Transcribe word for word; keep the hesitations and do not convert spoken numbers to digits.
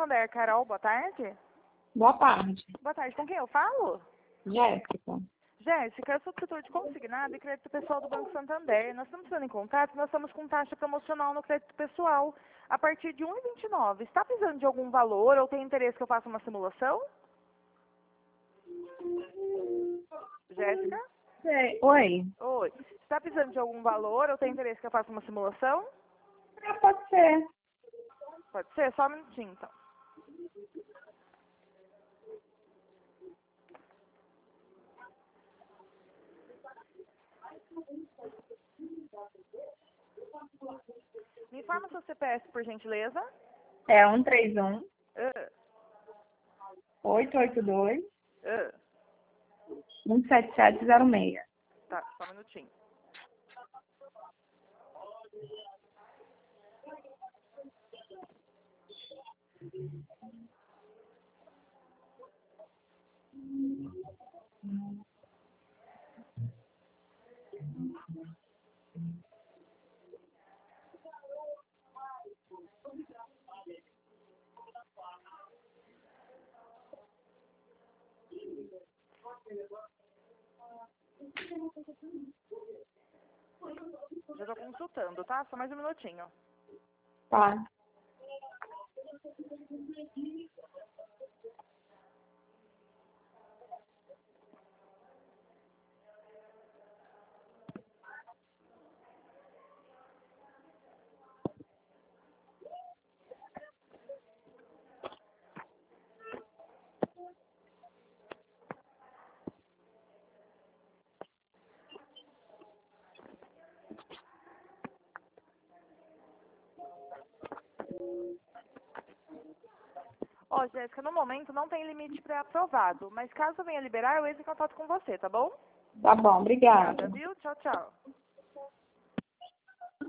Santander, Carol, boa tarde. Boa tarde. Boa tarde, com quem eu falo? Jéssica. Jéssica, eu sou tutor de consignado e crédito pessoal do Banco Santander. Nós estamos sendo em contato, nós estamos com taxa promocional no crédito pessoal a partir de um vírgula vinte e nove. Está precisando de algum valor ou tem interesse que eu faça uma simulação? Jéssica? Sei. Oi. Oi. Está precisando de algum valor ou tem interesse que eu faça uma simulação? Ah, pode ser. Pode ser? Só um minutinho, então. Me informa seu C P F, por gentileza. É um três um, Uh, oito oito dois, uh. um sete sete zero seis. Tá, só um minutinho. Já tô consultando, tá? Só mais um minutinho. Tá. Ó, Jéssica, no momento não tem limite pré-aprovado, mas caso venha liberar, eu entro em contato com você, tá bom? Tá bom, obrigada. Obrigada, viu? Tchau, tchau.